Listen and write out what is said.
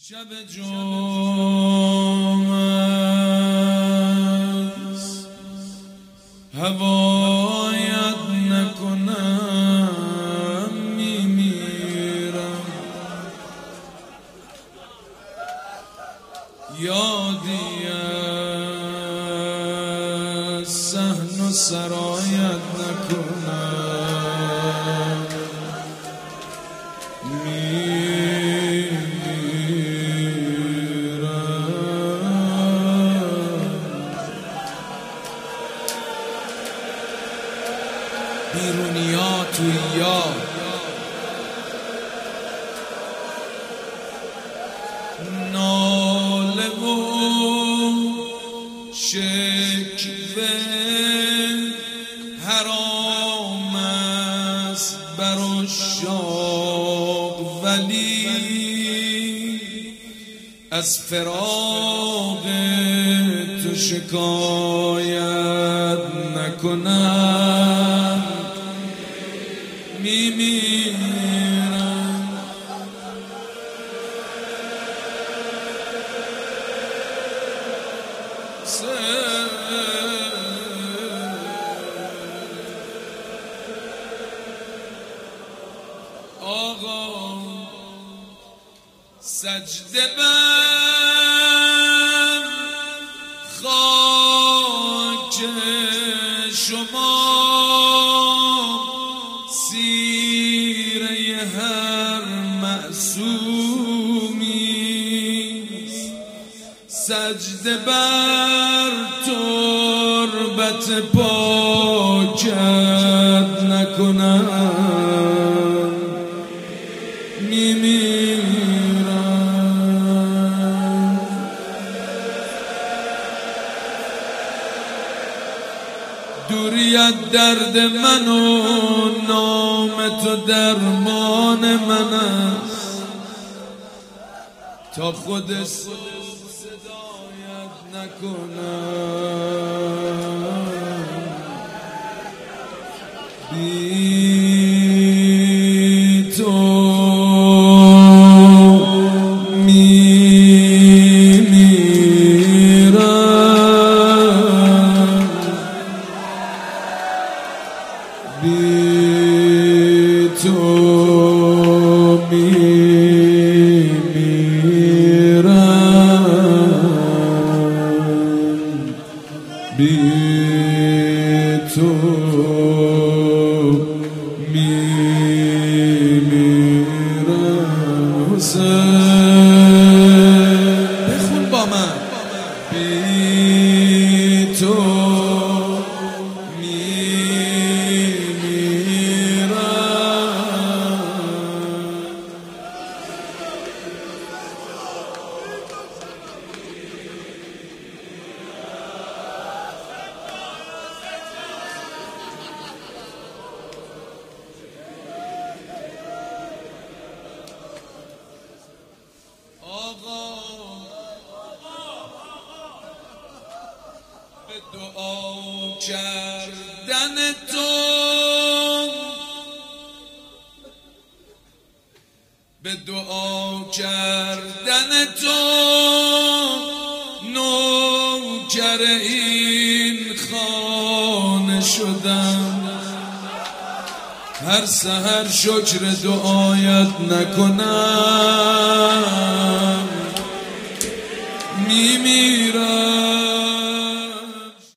شب جمعه است هوایت نکنم میمیرم یادی از صحن و سرایت نکنم بیرونیا تویا ناله و شکوه حرام است بر عشاق ولی از فراق تو شکایت نکنم میمیرم آقا سجده بر خاک شما سیره هر معصومی سجده بر تربت پاکت نکنم میمیرم دوریت درد من و نام تو درمان من است تا خود صدایت نکنم بی تو میمیرم بی تو میمیرم بی تو میمیرم حسین بخون با من بی تو به دعا کردن تو به دعا کردن تو نوکر این خانه شدم هر سحر شکر دعایت نکنم میمیرم